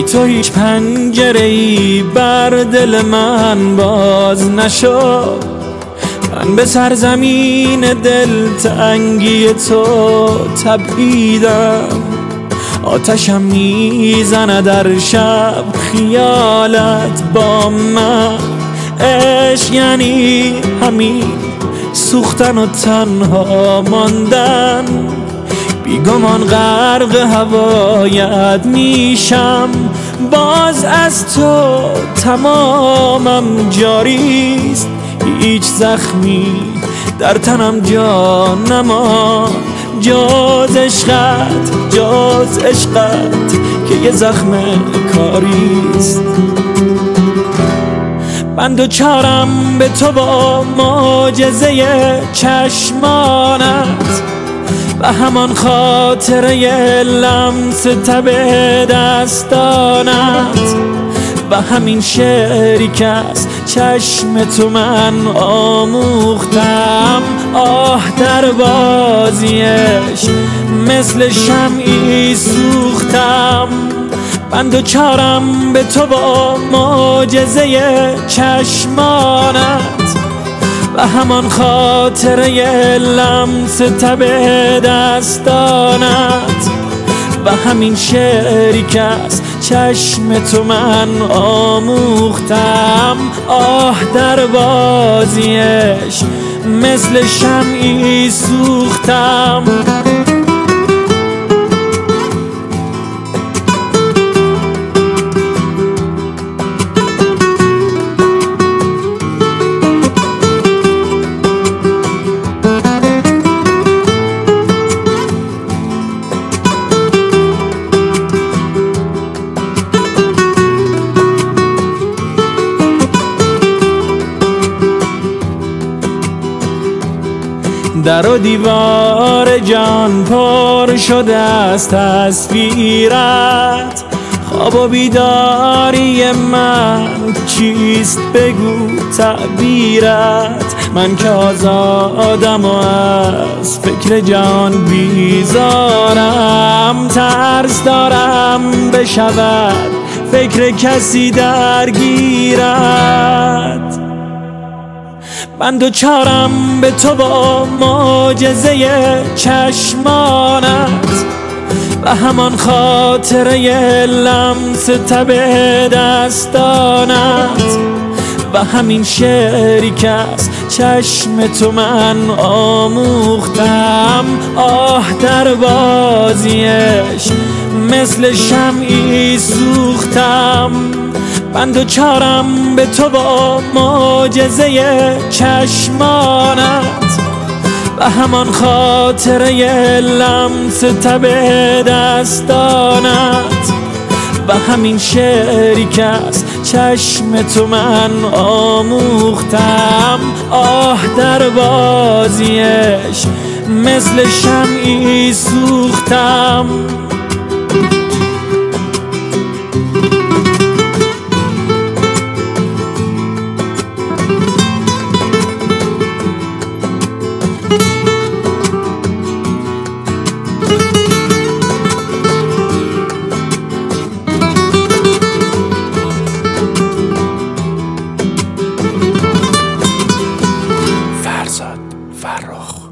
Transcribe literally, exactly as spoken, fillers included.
تو هیچ پنجره‌ای بر دل من باز نشد. من به سرزمین دلتنگی تو تپیدم، آتشم میزنه در شب خیالت با من. عشق یعنی همین سوختن و تنها ماندن، بیگمان غرق هوایت میشم. باز از تو تمامم جاریست، هیچ زخمی در تنم جا نمان جز عشقت، جز عشقت که یه زخم کاریست. من دوچارم به تو با معجزه چشمانت و همان خاطره لمس تب دستانت و همین شعری که از چشم تو من آموختم. آه در بازیش مثل شمعی سوختم. من دوچارم به تو با معجزه چشمانت و همان خاطره لمس تب دستانت و همین شعری که از چشم تو من آموختم. آه در بازیش مثل شمعی سوختم. در و دیوار جان پر شده از تصویرت، خواب و بیداری من چیست بگو تعبیرت. من که آزادم و از فکر جان بیزارم، ترس دارم بشود فکر کسی درگیرت. من دوچارم به تو با معجزه چشمانت و همان خاطره لمس تب دستانت و همین شعری که از چشم تو من آموختم. آه در بازیش مثل شمعی سوختم. من دوچارم به تو با معجزه چشمانت و همان خاطره لمس تب دستانت و همین شعری که از چشم تو من آموختم. آه در بازیش مثل شمعی سوختم. فرزاد فرخ.